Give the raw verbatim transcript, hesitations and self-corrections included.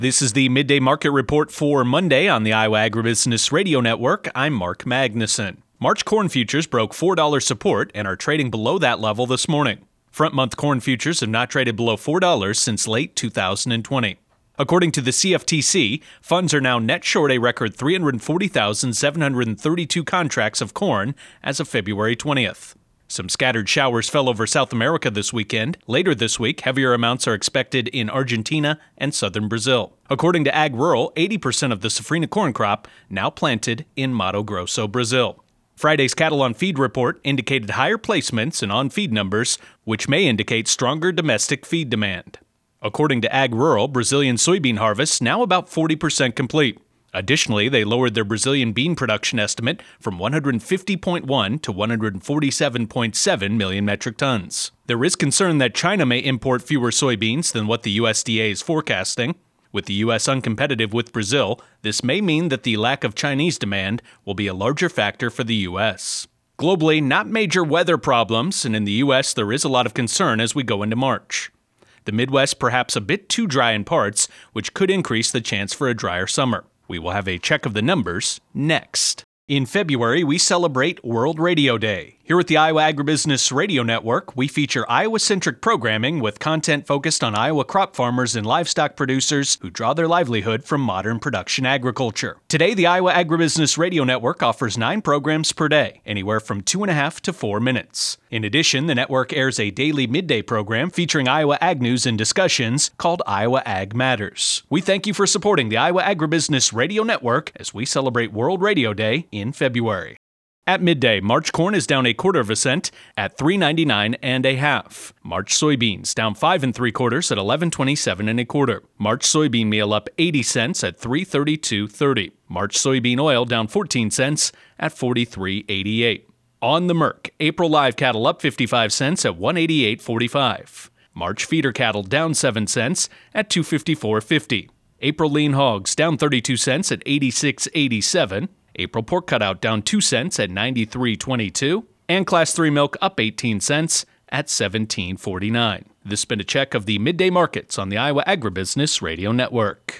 This is the Midday Market Report for Monday on the Iowa Agribusiness Radio Network. I'm Mark Magnuson. March corn futures broke four dollars support and are trading below that level this morning. Front-month corn futures have not traded below four dollars since late two thousand twenty. According to the C F T C, funds are now net short a record three hundred forty thousand seven hundred thirty-two contracts of corn as of February twentieth. Some scattered showers fell over South America this weekend. Later this week, heavier amounts are expected in Argentina and southern Brazil. According to Ag Rural, eighty percent of the safrinha corn crop now planted in Mato Grosso, Brazil. Friday's cattle on feed report indicated higher placements and on-feed numbers, which may indicate stronger domestic feed demand. According to Ag Rural, Brazilian soybean harvest now about forty percent complete. Additionally, they lowered their Brazilian bean production estimate from one hundred fifty point one to one hundred forty-seven point seven million metric tons. There is concern that China may import fewer soybeans than what the U S D A is forecasting. With the U S uncompetitive with Brazil, this may mean that the lack of Chinese demand will be a larger factor for the U S. Globally, not major weather problems, and in the U S there is a lot of concern as we go into March. The Midwest perhaps a bit too dry in parts, which could increase the chance for a drier summer. We will have a check of the numbers next. In February, we celebrate World Radio Day. Here at the Iowa Agribusiness Radio Network, we feature Iowa-centric programming with content focused on Iowa crop farmers and livestock producers who draw their livelihood from modern production agriculture. Today, the Iowa Agribusiness Radio Network offers nine programs per day, anywhere from two and a half to four minutes. In addition, the network airs a daily midday program featuring Iowa ag news and discussions called Iowa Ag Matters. We thank you for supporting the Iowa Agribusiness Radio Network as we celebrate World Radio Day in February. At midday, March corn is down a quarter of a cent at three ninety-nine and a half. March soybeans down five and three quarters at eleven twenty-seven and a quarter. March soybean meal up eighty cents at three thirty-two thirty. March soybean oil down fourteen cents at forty-three eighty-eight. On the Merc, April live cattle up fifty-five cents at one eighty-eight forty-five. March feeder cattle down seven cents at two fifty-four fifty. April lean hogs down thirty-two cents at eighty-six eighty-seven. April pork cutout down two cents at ninety-three twenty-two, and Class three milk up eighteen cents at seventeen forty-nine. This has been a check of the midday markets on the Iowa Agribusiness Radio Network.